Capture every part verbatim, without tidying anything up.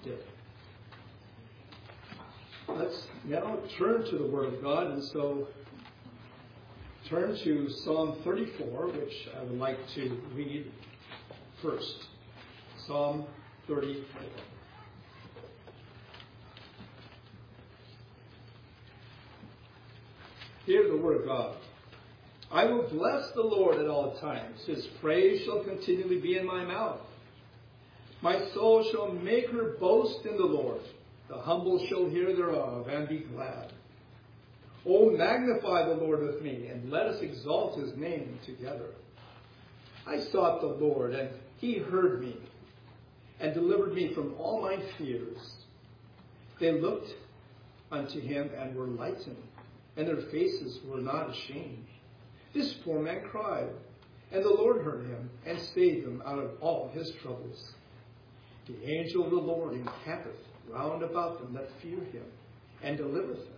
did. Let's now turn to the Word of God, and so turn to Psalm thirty-four, which I would like to read first. Psalm thirty-four. Hear the Word of God. I will bless the Lord at all times. His praise shall continually be in my mouth. My soul shall make her boast in the Lord. The humble shall hear thereof and be glad. O magnify the Lord with me, and let us exalt his name together. I sought the Lord, and he heard me, and delivered me from all my fears. They looked unto him and were lightened, and their faces were not ashamed. This poor man cried, and the Lord heard him, and saved him out of all his troubles. The angel of the Lord encampeth round about them that fear him, and delivereth them.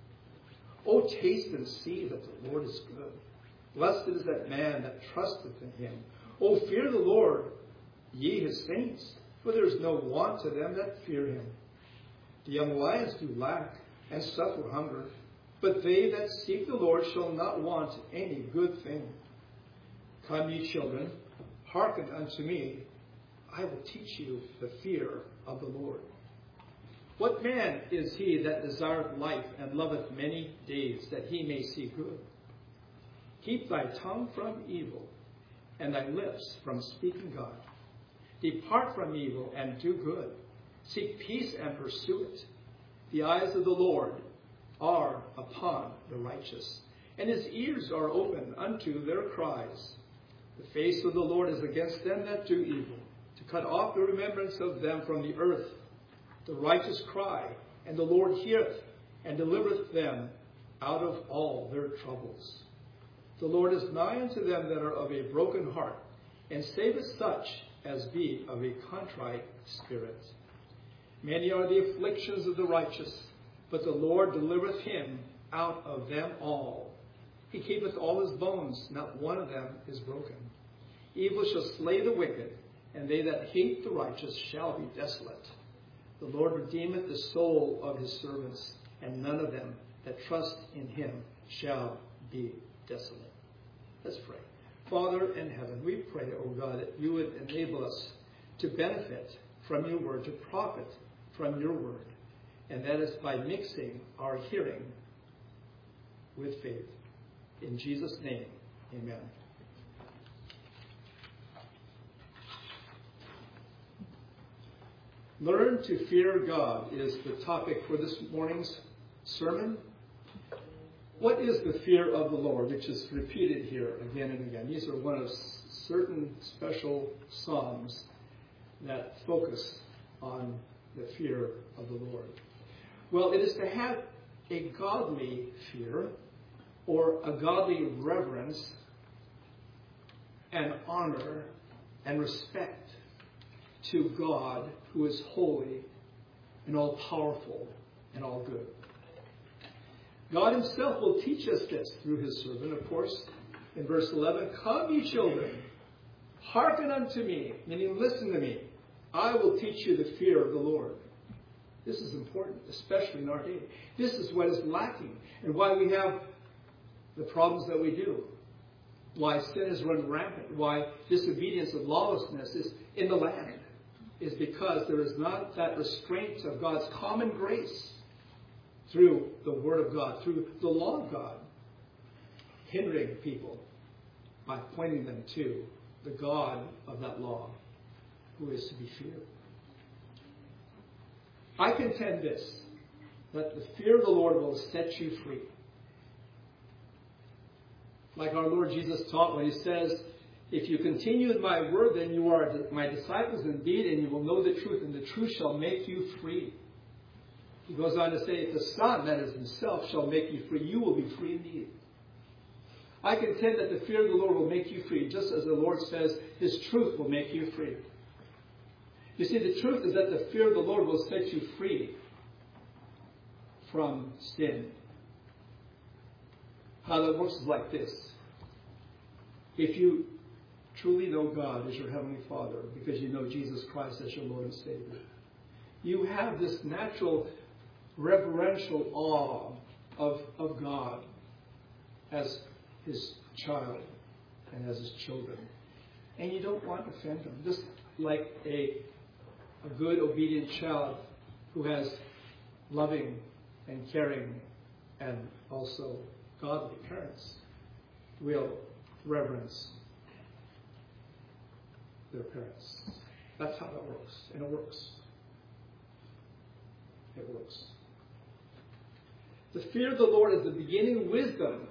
O taste and see that the Lord is good. Blessed is that man that trusteth in him. O fear the Lord, ye his saints, for there is no want to them that fear him. The young lions do lack, and suffer hunger, but they that seek the Lord shall not want any good thing. Come, ye children, hearken unto me. I will teach you the fear of the Lord. What man is he that desireth life and loveth many days, that he may see good? Keep thy tongue from evil, and thy lips from speaking God. Depart from evil and do good. Seek peace and pursue it. The eyes of the Lord are upon the righteous, and his ears are open unto their cries. The face of the Lord is against them that do evil, to cut off the remembrance of them from the earth. The righteous cry, and the Lord heareth, and delivereth them out of all their troubles. The Lord is nigh unto them that are of a broken heart, and saveth such as be of a contrite spirit. Many are the afflictions of the righteous, but the Lord delivereth him out of them all. He keepeth all his bones, not one of them is broken. Evil shall slay the wicked, and they that hate the righteous shall be desolate. The Lord redeemeth the soul of his servants, and none of them that trust in him shall be desolate. Let's pray. Father in heaven, we pray, O God, that you would enable us to benefit from your word, to profit from your word, and that is by mixing our hearing with faith. In Jesus' name, amen. Learn to fear God is the topic for this morning's sermon. What is the fear of the Lord, which is repeated here again and again? These are one of certain special psalms that focus on the fear of the Lord. Well, it is to have a godly fear, or a godly reverence and honor and respect to God, who is holy and all-powerful and all-good. God himself will teach us this through his servant, of course. In verse eleven, come, ye children, hearken unto me, meaning listen to me. I will teach you the fear of the Lord. This is important, especially in our day. This is what is lacking, and why we have the problems that we do. Why sin has run rampant, why disobedience of lawlessness is in the land, is because there is not that restraint of God's common grace through the Word of God, through the law of God, hindering people by pointing them to the God of that law, who is to be feared. I contend this, that the fear of the Lord will set you free. Like our Lord Jesus taught when he says, if you continue in my word, then you are my disciples indeed, and you will know the truth, and the truth shall make you free. He goes on to say, if the Son, that is himself, shall make you free, you will be free indeed. I contend that the fear of the Lord will make you free, just as the Lord says his truth will make you free. You see, the truth is that the fear of the Lord will set you free from sin. How that works is like this. If you truly know God as your Heavenly Father, because you know Jesus Christ as your Lord and Savior, you have this natural reverential awe of, of God as his child and as his children. And you don't want to offend him. Just like a, a good, obedient child who has loving and caring and also godly parents will reverence their parents. That's how that works. And it works. It works. The fear of the Lord is the beginning of wisdom,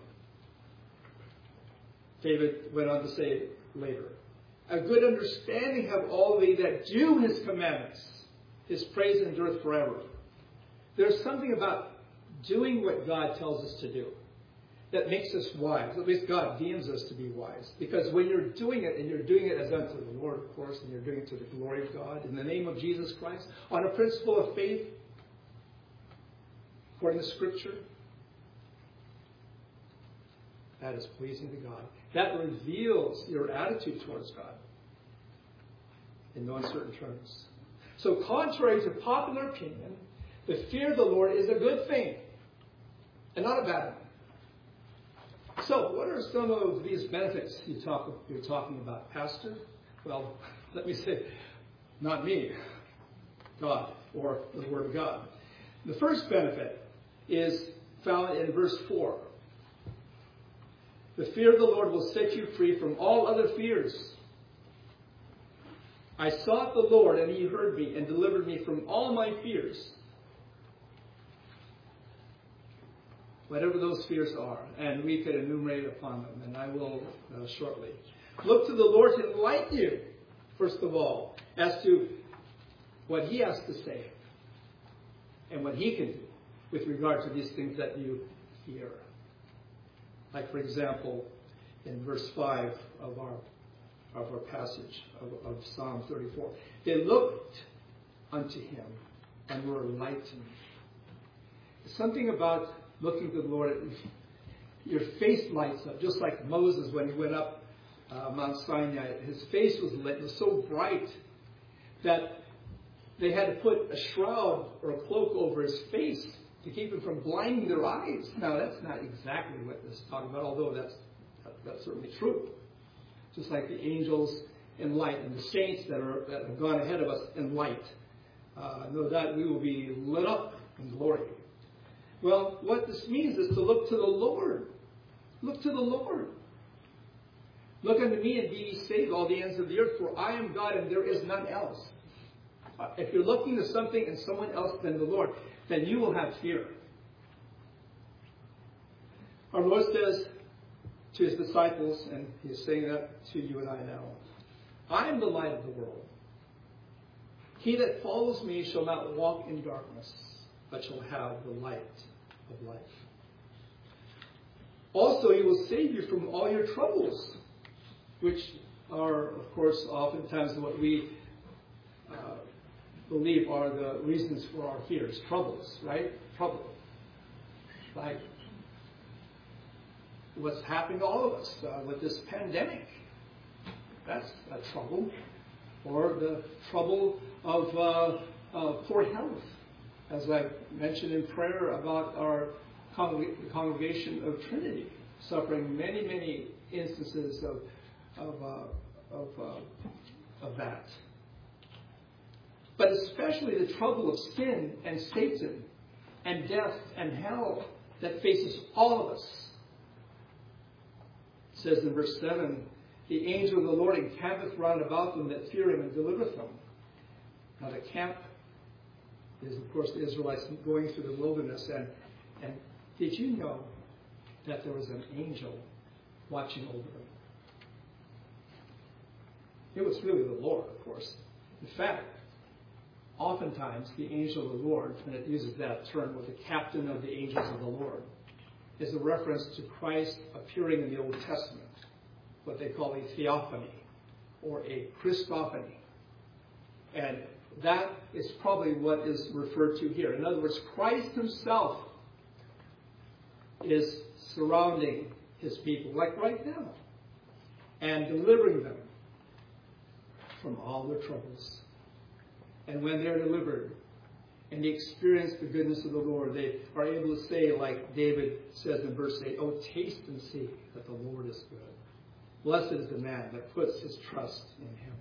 David went on to say later. A good understanding have all they that do his commandments. His praise endureth forever. There's something about doing what God tells us to do that makes us wise. At least God deems us to be wise. Because when you're doing it, and you're doing it as unto the Lord, of course, and you're doing it to the glory of God, in the name of Jesus Christ, on a principle of faith, according to Scripture, that is pleasing to God. That reveals your attitude towards God in no uncertain terms. So contrary to popular opinion, the fear of the Lord is a good thing and not a bad one. So what are some of these benefits you talk, you're talking about, Pastor? Well, let me say, not me, God, or the Word of God. The first benefit is found in verse four. The fear of the Lord will set you free from all other fears. I sought the Lord, and he heard me and delivered me from all my fears. Whatever those fears are, and we could enumerate upon them, and I will uh, shortly. Look to the Lord to enlighten you, first of all, as to what he has to say and what he can do with regard to these things that you fear. Like, for example, in verse five of our of our passage of, of Psalm thirty-four. They looked unto him and were enlightened. Something about looking to the Lord, your face lights up, just like Moses when he went up uh, Mount Sinai. His face was lit. It was so bright that they had to put a shroud or a cloak over his face to keep him from blinding their eyes. Now, that's not exactly what this is talking about, although that's, that's certainly true. Just like the angels in light and the saints that, are, that have gone ahead of us in light. Uh, know that we will be lit up in glory. Well, what this means is to look to the Lord. Look to the Lord. Look unto me and be ye saved, all the ends of the earth, for I am God and there is none else. Uh, if you're looking to something and someone else than the Lord, then you will have fear. Our Lord says to his disciples, and he is saying that to you and I now, I am the light of the world. He that follows me shall not walk in darkness, but shall have the light of life. Also, he will save you from all your troubles, which are, of course, oftentimes what we uh, believe are the reasons for our fears. Troubles, right? Trouble. Like what's happening to all of us uh, with this pandemic. That's a trouble. Or the trouble of uh, uh, poor health. As I mentioned in prayer about our congreg- congregation of Trinity, suffering many, many instances of of, uh, of, uh, of that. But especially the trouble of sin and Satan and death and hell that faces all of us. It says in verse seven, the angel of the Lord encampeth round about them that fear him and delivereth them. Now the camp is, of course, the Israelites going through the wilderness. And, and did you know that there was an angel watching over them? It was really the Lord, of course. In fact, oftentimes the angel of the Lord, when it uses that term with the captain of the angels of the Lord, is a reference to Christ appearing in the Old Testament, what they call a theophany or a Christophany. And that is probably what is referred to here. In other words, Christ himself is surrounding his people, like right now, and delivering them from all their troubles. And when they're delivered, and they experience the goodness of the Lord. They are able to say, like David says in verse eight, "Oh, taste and see that the Lord is good. Blessed is the man that puts his trust in him."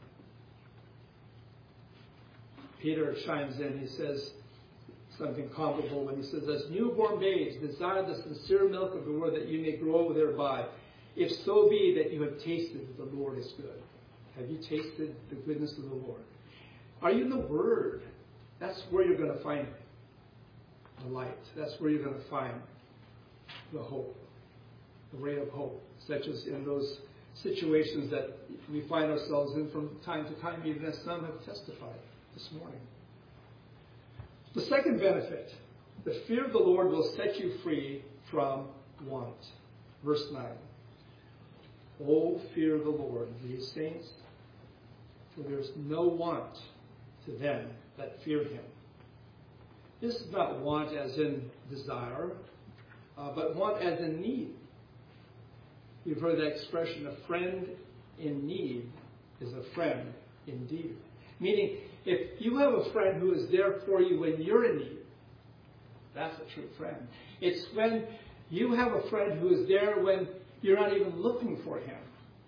Peter chimes in. He says something comparable when he says, "As newborn babes, desire the sincere milk of the word that you may grow thereby. If so be that you have tasted that the Lord is good." Have you tasted the goodness of the Lord? Are you in the Word? That's where you're going to find the light. That's where you're going to find the hope, the ray of hope, such as in those situations that we find ourselves in from time to time, even as some have testified this morning. The second benefit, the fear of the Lord will set you free from want. Verse nine. "Oh, fear the Lord, ye saints, for there is no want to them that fear him." This is not want as in desire, uh, but want as in need. You've heard that expression, a friend in need is a friend indeed. Meaning, if you have a friend who is there for you when you're in need, that's a true friend. It's when you have a friend who is there when you're not even looking for him.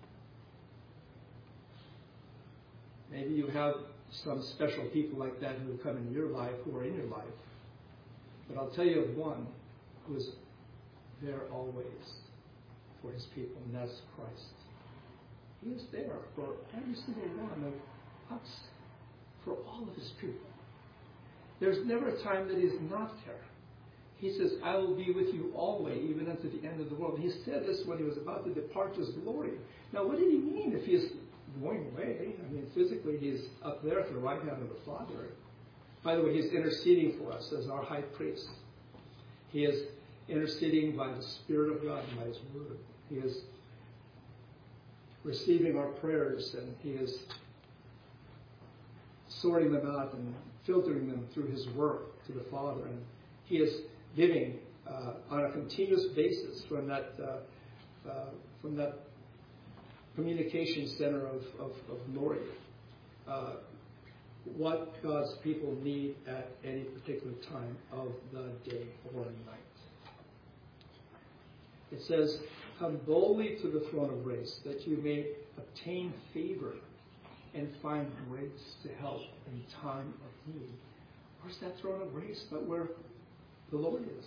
Maybe you have some special people like that who come in your life, who are in your life. But I'll tell you of one who is there always for his people, and that's Christ. He is there for every single one of us, for all of his people. There's never a time that he is not there. He says, "I will be with you always, even unto the end of the world." He said this when he was about to depart to his glory. Now, what did he mean if he is going away? I mean, physically, he's up there at the right hand of the Father. By the way, he's interceding for us as our high priest. He is interceding by the Spirit of God and by his word. He is receiving our prayers, and he is sorting them out and filtering them through his work to the Father. And he is giving uh, on a continuous basis from that uh, uh, from that communication center of, of, of glory uh, what God's people need at any particular time of the day or night. It says, "Come boldly to the throne of grace, that you may obtain favor and find grace to help in time of need." Where's that throne of grace? But where the Lord is.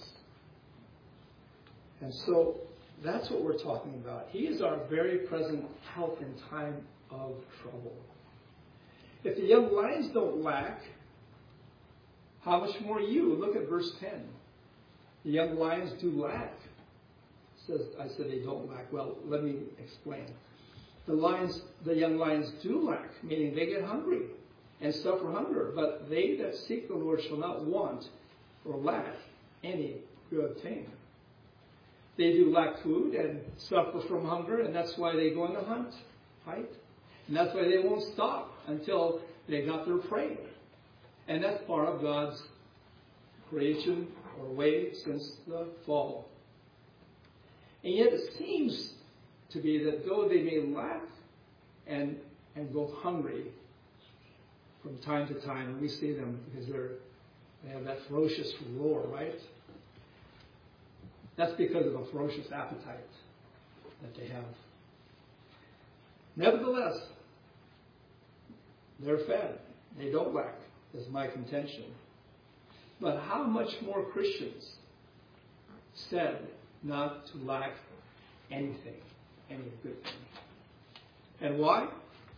And so that's what we're talking about. He is our very present help in time of trouble. If the young lions don't lack, how much more you? Look at verse ten. The young lions do lack. It says, I said they don't lack. Well, let me explain. The lions, the young lions do lack, meaning they get hungry and suffer hunger. But they that seek the Lord shall not want or lack any good thing. They do lack food and suffer from hunger, and that's why they go on the hunt, right? And that's why they won't stop until they got their prey. And that's part of God's creation or way since the fall. And yet it seems to be that though they may lack and and go hungry from time to time, and we see them because they're they have that ferocious roar, right? That's because of a ferocious appetite that they have. Nevertheless, they're fed. They don't lack, is my contention. But how much more Christians said not to lack anything, any good thing. And why?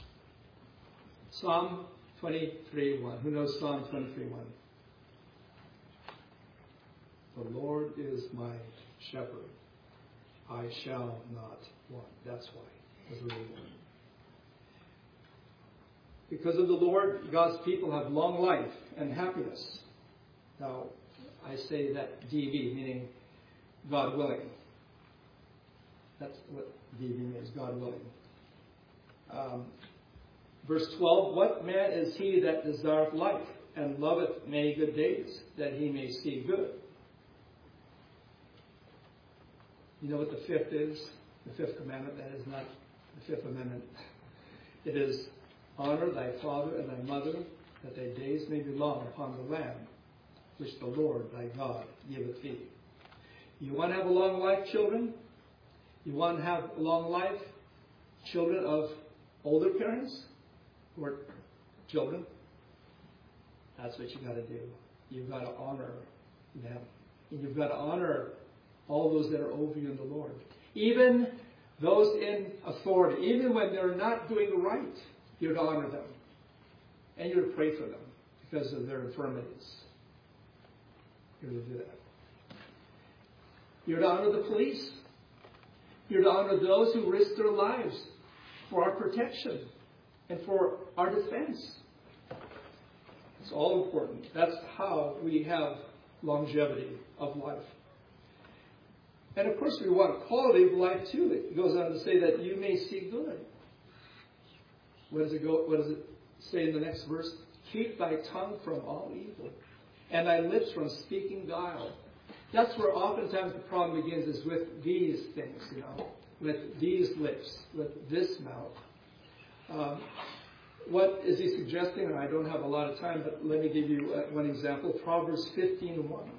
Psalm twenty-three one. Who knows Psalm twenty-three one? The Lord is my shepherd. I shall not want. That's why. That's the reason. Because of the Lord, God's people have long life and happiness. Now, I say that D V, meaning God willing. That's what D V means, God willing. Um, verse twelve, what man is he that desireth life, and loveth many good days, that he may see good? You know what the fifth is? The fifth commandment, that is not the fifth amendment. It is, honor thy father and thy mother, that thy days may be long upon the land. which the Lord thy God giveth thee. You want to have a long life, children? You want to have a long life, children of older parents or children? That's what you got to do. You've got to honor them. And you've got to honor all those that are over you in the Lord. Even those in authority, even when they're not doing right, you're to honor them. And you're to pray for them because of their infirmities. You're to do that. You're to honor the police. You're to honor those who risk their lives for our protection and for our defense. It's all important. That's how we have longevity of life. And of course we want quality of life too. It goes on to say that you may see good. What does it go? What does it say in the next verse? Keep thy tongue from all evil, and thy lips from speaking guile. That's where oftentimes the problem begins, is with these things, you know, with these lips, with this mouth. Um, what is he suggesting? And I don't have a lot of time, but let me give you uh, one example. Proverbs fifteen one.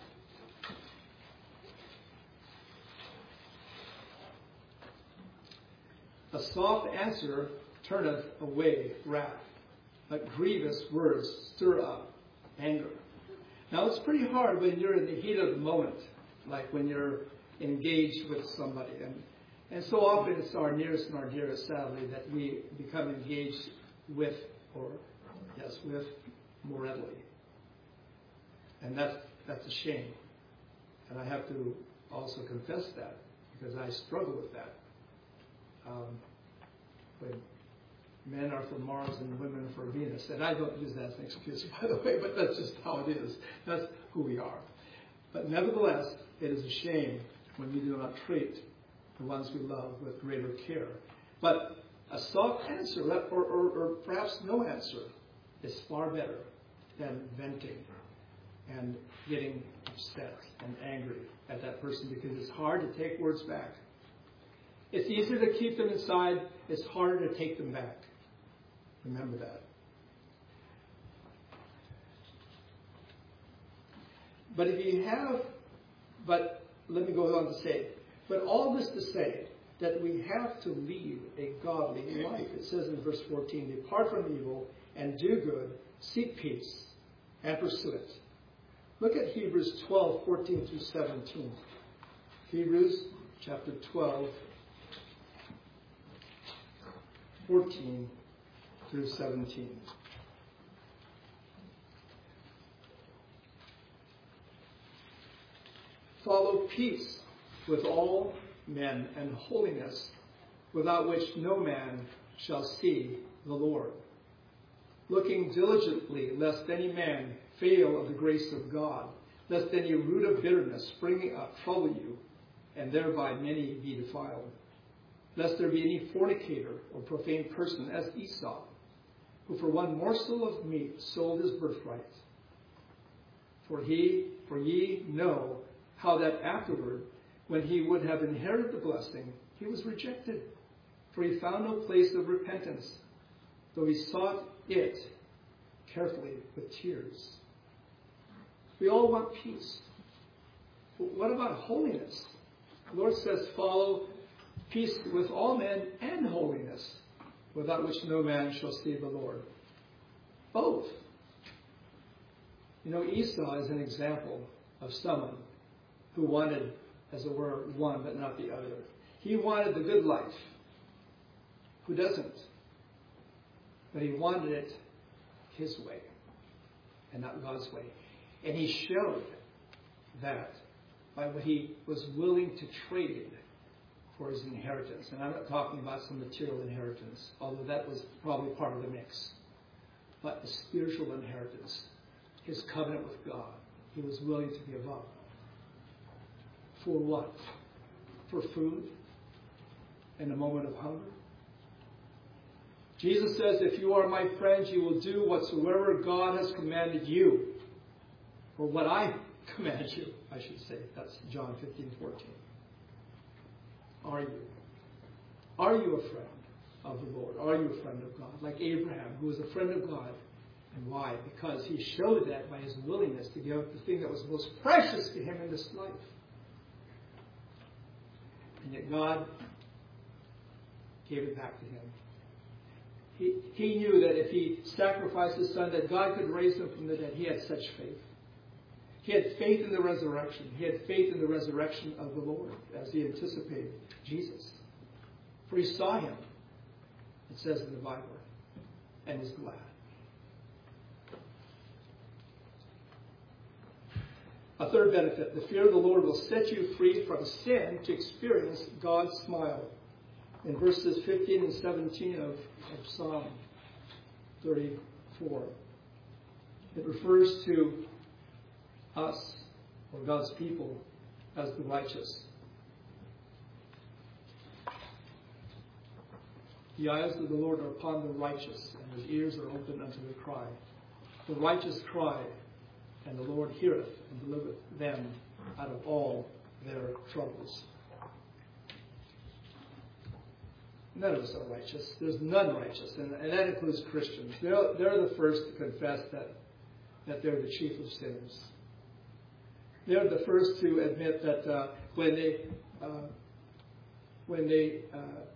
A soft answer turneth away wrath, but grievous words stir up anger. Now, it's pretty hard when you're in the heat of the moment, like when you're engaged with somebody. And, and so often it's our nearest and our dearest, sadly, that we become engaged with, or, yes, with more readily. And that's, that's a shame. And I have to also confess that, because I struggle with that. Um, when men are from Mars and women are from Venus. And I don't use that as an excuse, by the way, but that's just how it is. That's who we are. But nevertheless, it is a shame when we do not treat the ones we love with greater care. But a soft answer, or, or, or perhaps no answer, is far better than venting and getting upset and angry at that person, because it's hard to take words back. It's easier to keep them inside. It's harder to take them back. Remember that. But if you have, but let me go on to say, but all this to say that we have to lead a godly life. It says in verse fourteen, depart from evil and do good, seek peace and pursue it. Look at Hebrews twelve, fourteen through seventeen. Hebrews chapter twelve, fourteen through seventeen. Follow peace with all men and holiness, without which no man shall see the Lord. Looking diligently, lest any man fail of the grace of God, lest any root of bitterness springing up trouble you, and thereby many be defiled. Lest there be any fornicator or profane person as Esau, who for one morsel of meat sold his birthright. For he, for ye know how that afterward, when he would have inherited the blessing, he was rejected, for he found no place of repentance, though he sought it carefully with tears. We all want peace. But what about holiness? The Lord says, follow peace with all men and holiness, without which no man shall see the Lord. Both. You know, Esau is an example of someone who wanted, as it were, one but not the other. He wanted the good life. Who doesn't? But he wanted it his way and not God's way. And he showed that by what he was willing to trade for his inheritance. And I'm not talking about some material inheritance, although that was probably part of the mix. But the spiritual inheritance, his covenant with God, he was willing to give up. For what? For food? In a moment of hunger? Jesus says, if you are my friends, you will do whatsoever God has commanded you. Or what I command you, I should say. That's John fifteen fourteen. Are you? Are you a friend of the Lord? Are you a friend of God? Like Abraham, who was a friend of God, And why? Because he showed that by his willingness to give up the thing that was most precious to him in this life. And yet God gave it back to him. He, he knew that if he sacrificed his son, that God could raise him from the dead. He had such faith. He had faith in the resurrection. He had faith in the resurrection of the Lord as he anticipated Jesus. For he saw him, it says in the Bible, and was glad. A third benefit, the fear of the Lord will set you free from sin to experience God's smile. In verses fifteen and seventeen of, of Psalm thirty-four, it refers to us, or God's people, as the righteous. The eyes of the Lord are upon the righteous, and his ears are open unto their cry. The righteous cry, and the Lord heareth and delivereth them out of all their troubles. None of us are righteous. There's none righteous, and, and that includes Christians. They're, they're the first to confess that, that they're the chief of sinners. They're the first to admit that uh, when they uh, when they uh,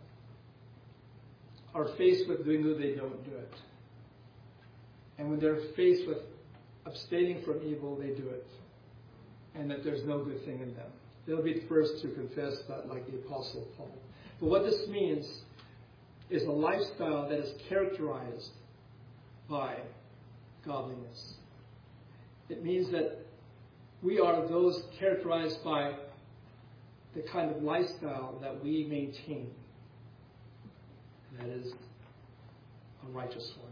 are faced with doing good, they don't do it. And when they're faced with abstaining from evil, they do it. And that there's no good thing in them. They'll be the first to confess that, like the Apostle Paul. But what this means is a lifestyle that is characterized by godliness. It means that we are those characterized by the kind of lifestyle that we maintain. That is a righteous one.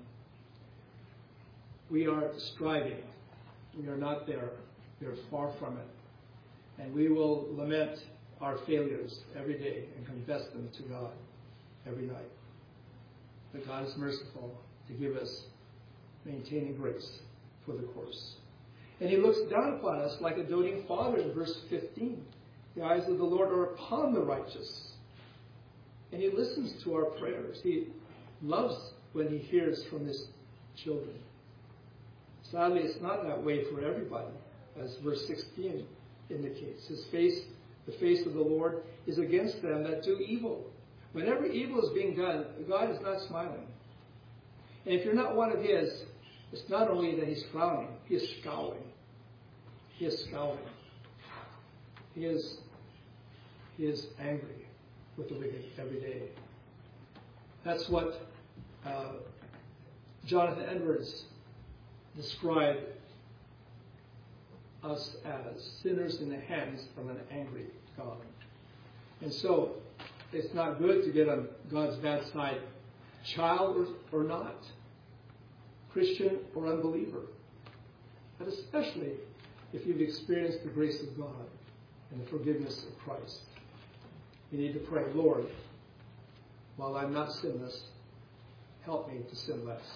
We are striving. We are not there. We are far from it. And we will lament our failures every day and confess them to God every night. But God is merciful to give us maintaining grace for the course. And he looks down upon us like a doting father in verse fifteen. The eyes of the Lord are upon the righteous. And he listens to our prayers. He loves when he hears from his children. Sadly, it's not that way for everybody, as verse sixteen indicates. His face, the face of the Lord, is against them that do evil. Whenever evil is being done, God is not smiling. And if you're not one of his, it's not only that he's frowning, he is scowling. He is scowling. He is, he is angry with the wicked every day. That's what uh, Jonathan Edwards described us as sinners in the hands of an angry God. And so, it's not good to get on God's bad side, child or, or not, Christian or unbeliever. But especially if you've experienced the grace of God and the forgiveness of Christ. You need to pray, Lord, while I'm not sinless, help me to sin less.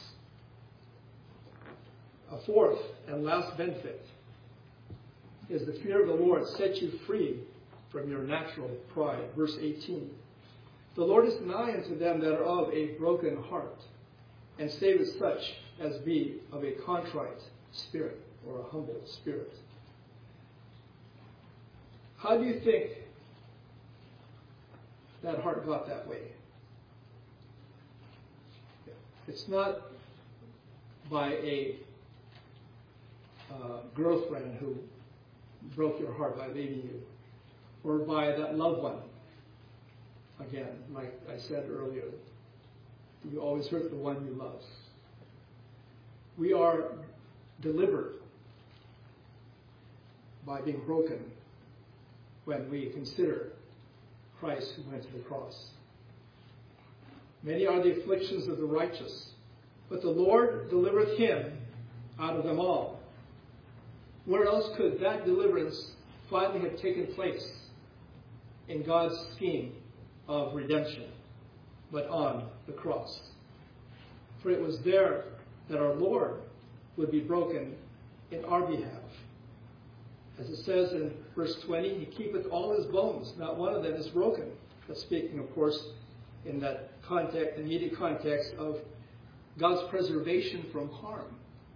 A fourth and last benefit is the fear of the Lord sets you free from your natural pride. Verse eighteen. The Lord is nigh unto them that are of a broken heart, and saveth such as be of a contrite spirit, or a humble spirit. How do you think that heart got that way? It's not by a uh, girlfriend who broke your heart by leaving you, or by that loved one. Again, like I said earlier, you always hurt the one you love. We are delivered by being broken when we consider Christ who went to the cross. Many are the afflictions of the righteous, but the Lord delivereth him out of them all. Where else could that deliverance finally have taken place in God's scheme of redemption but on the cross? For it was there that our Lord would be broken in our behalf. As it says in verse twenty, he keepeth all his bones, not one of them is broken. That's speaking, of course, in that context, immediate context of God's preservation from harm.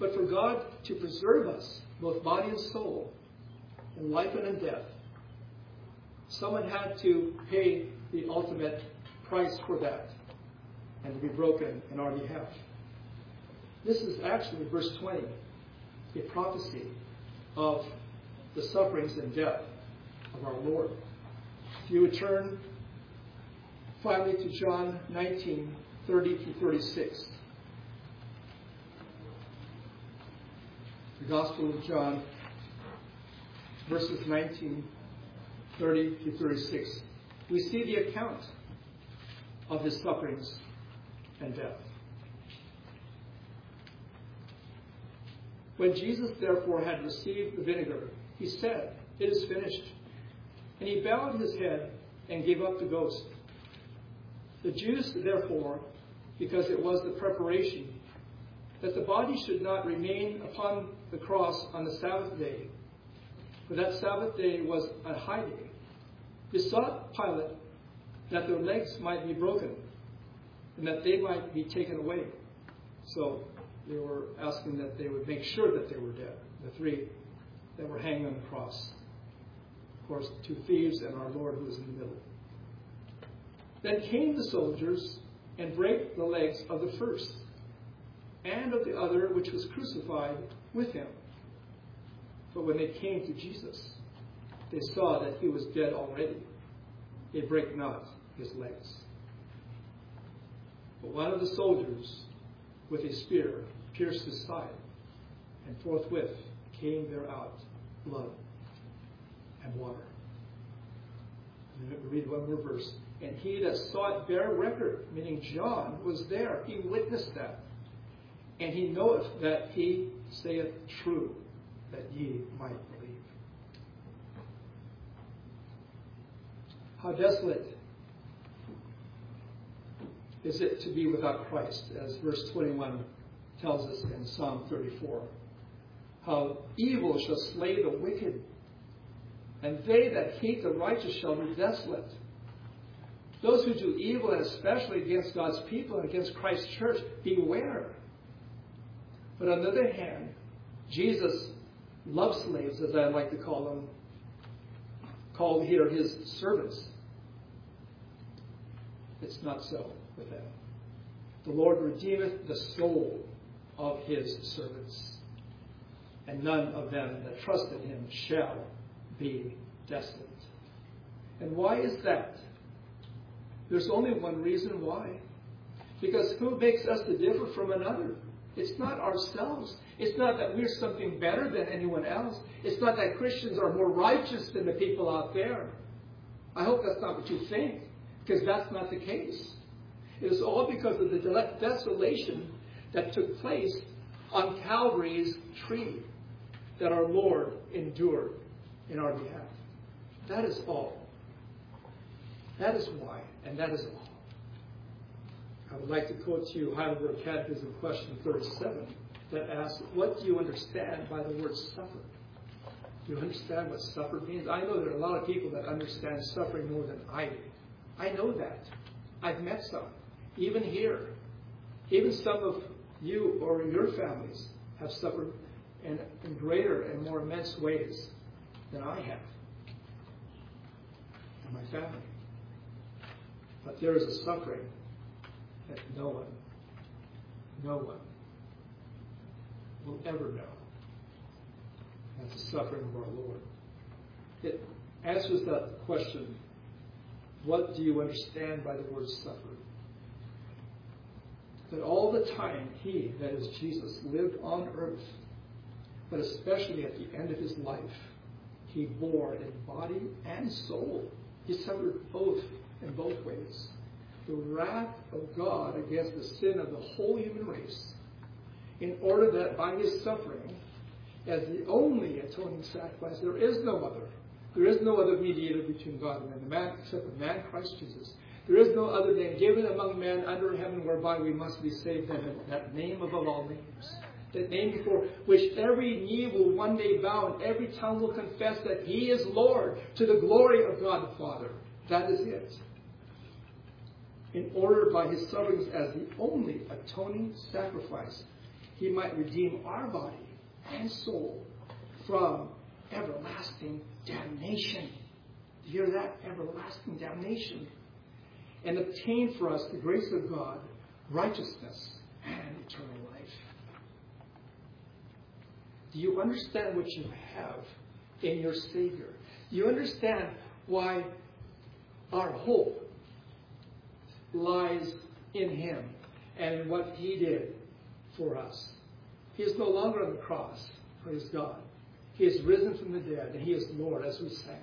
But for God to preserve us, both body and soul, in life and in death, someone had to pay the ultimate price for that and to be broken in our behalf. This is actually, verse twenty, a prophecy of the sufferings and death of our Lord. If you would turn finally to John nineteen, thirty through thirty-six. The Gospel of John, verses nineteen, thirty through thirty-six. We see the account of his sufferings and death. When Jesus therefore had received the vinegar, he said, "It is finished." And he bowed his head and gave up the ghost. The Jews therefore, because it was the preparation that the body should not remain upon the cross on the Sabbath day, for that Sabbath day was a high day, besought Pilate that their legs might be broken and that they might be taken away. So they were asking that they would make sure that they were dead, the three that were hanging on the cross. Of course, two thieves and our Lord who was in the middle. Then came the soldiers and brake the legs of the first and of the other which was crucified with him. But when they came to Jesus, they saw that he was dead already. They brake not his legs. But one of the soldiers with a spear pierced his side, and forthwith came there out blood and water. And read one more verse. And he that saw it bare record, meaning John, was there. He witnessed that. And he knoweth that he saith true, that ye might believe. How desolate is it to be without Christ, as verse twenty-one tells us in Psalm thirty-four. How evil shall slay the wicked, and they that hate the righteous shall be desolate. Those who do evil, and especially against God's people and against Christ's church, beware. But on the other hand, Jesus love slaves, as I like to call them, called here his servants. It's not so with them. The Lord redeemeth the soul of his servants, and none of them that trust in him shall be desolate. And why is that? There's only one reason why. Because who makes us to differ from another? It's not ourselves. It's not that we're something better than anyone else. It's not that Christians are more righteous than the people out there. I hope that's not what you think, because that's not the case. It is all because of the desolation that took place on Calvary's tree that our Lord endured in our behalf. That is all. That is why, and that is all. I would like to quote to you Heidelberg Catechism question thirty-seven that asks, what do you understand by the word suffer? Do you understand what suffer means? I know there are a lot of people that understand suffering more than I do. I know that. I've met some. Even here. Even some of you or your families have suffered in, in greater and more immense ways than I have. And my family. But there is a suffering that no one, no one will ever know. That's the suffering of our Lord. It answers that question, what do you understand by the word suffer? That all the time he, that is Jesus, lived on earth, but especially at the end of his life, he bore in body and soul. He suffered both in both ways. The wrath of God against the sin of the whole human race, in order that by his suffering, as the only atoning sacrifice, there is no other. There is no other mediator between God and man, the man except the man Christ Jesus. There is no other name given among men under heaven whereby we must be saved, than that name above all names. That name before which every knee will one day bow and every tongue will confess that he is Lord, to the glory of God the Father. That is it. In order by his sufferings as the only atoning sacrifice, he might redeem our body and soul from everlasting damnation. Do you hear that? Everlasting damnation. And obtain for us the grace of God, righteousness, and eternal life. Do you understand what you have in your Savior? Do you understand why our hope lies in Him and what He did for us? He is no longer on the cross, praise God. He is risen from the dead, and He is Lord, as we sang.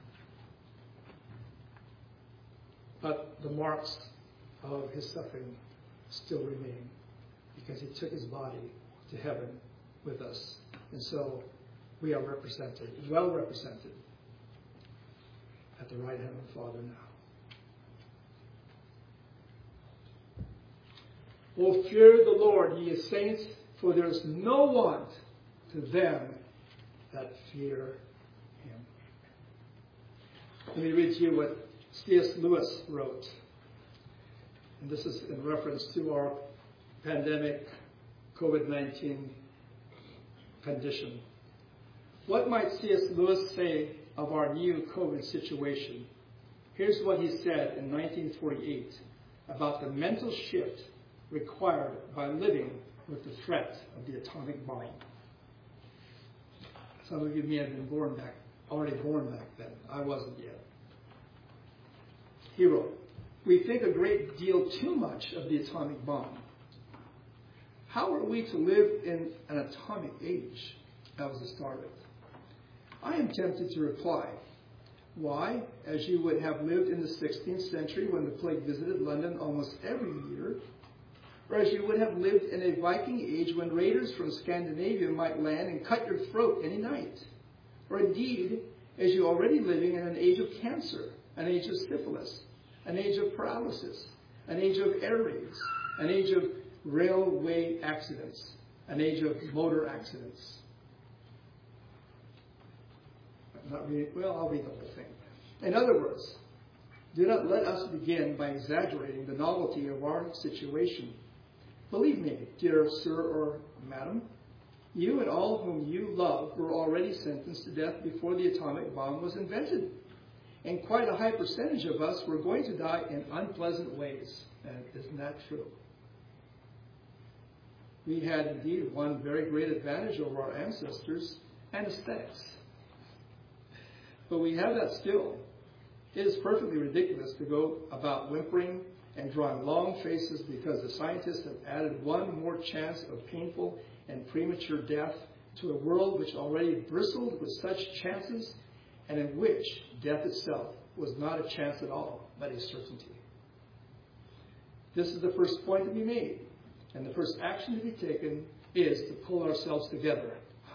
But the marks of His suffering still remain, because He took His body to heaven with us. And so we are represented, well represented, at the right hand of the Father now. O fear the Lord, ye saints, for there is no want to them that fear Him. Let me read to you what C S Lewis wrote. And this is in reference to our pandemic COVID nineteen condition. What might C S Lewis say of our new COVID situation? Here's what he said in nineteen forty-eight about the mental shift required by living with the threat of the atomic bomb. Some of you may have been born back, already born back then. I wasn't yet. He wrote, "We think a great deal too much of the atomic bomb. How are we to live in an atomic age?" That was the start of it. I am tempted to reply, why, as you would have lived in the sixteenth century when the plague visited London almost every year, or as you would have lived in a Viking age when raiders from Scandinavia might land and cut your throat any night, or indeed, as you are already living in an age of cancer, an age of syphilis, an age of paralysis, an age of air raids, an age of railway accidents, an age of motor accidents. I'm not reading, well, I'll read the whole thing. In other words, do not let us begin by exaggerating the novelty of our situation. Believe me, dear sir or madam, you and all whom you love were already sentenced to death before the atomic bomb was invented. And quite a high percentage of us were going to die in unpleasant ways. And isn't that true? We had indeed one very great advantage over our ancestors, anesthetics. But we have that still. It is perfectly ridiculous to go about whimpering and drawing long faces because the scientists have added one more chance of painful and premature death to a world which already bristled with such chances and in which death itself was not a chance at all, but a certainty. This is the first point to be made, and the first action to be taken is to pull ourselves together.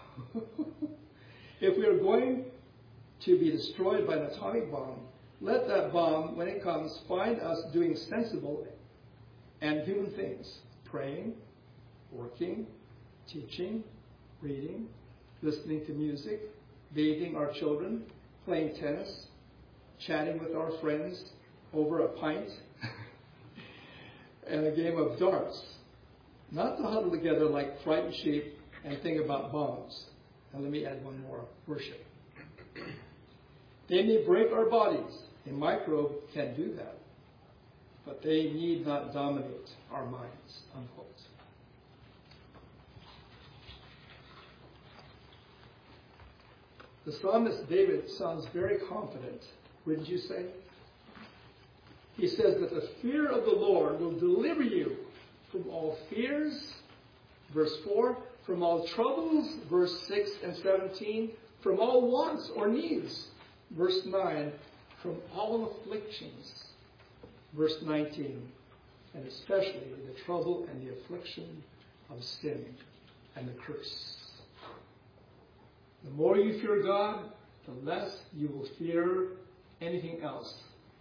If we are going to be destroyed by an atomic bomb, let that bomb, when it comes, find us doing sensible and human things. Praying, working, teaching, reading, listening to music, bathing our children, playing tennis, chatting with our friends over a pint, and a game of darts. Not to huddle together like frightened sheep and think about bombs. And let me add one more, worship. They may break our bodies. A microbe can do that. But they need not dominate our minds, unquote. The psalmist David sounds very confident, wouldn't you say? He says that the fear of the Lord will deliver you from all fears, verse four, from all troubles, verse six and seventeen, from all wants or needs, verse nine, from all afflictions, verse nineteen, and especially the trouble and the affliction of sin and the curse. The more you fear God, the less you will fear anything else.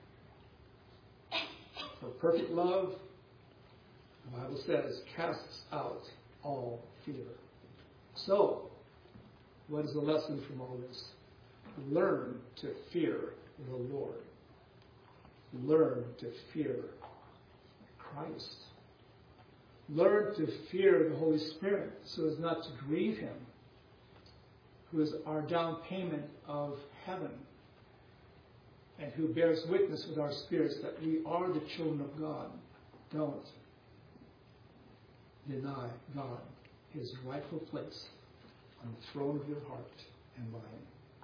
For perfect love, the Bible says, casts out all fear. So, what is the lesson from all this? Learn to fear the Lord. Learn to fear Christ. learn to fear the Holy Spirit so as not to grieve him, who is our down payment of heaven, and who bears witness with our spirits that we are the children of God. Don't deny God his rightful place on the throne of your heart and mind.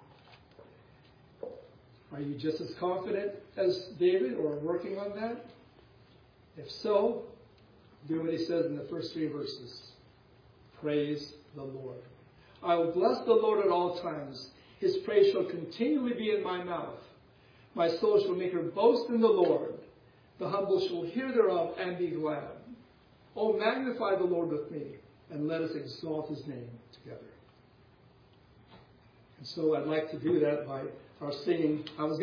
Are you just as confident as David, or working on that? If so, do what he says in the first three verses. Praise the Lord. I will bless the Lord at all times. His praise shall continually be in my mouth. My soul shall make her boast in the Lord. The humble shall hear thereof and be glad. Oh, magnify the Lord with me, and let us exalt his name together. And so I'd like to do that by our singing. I was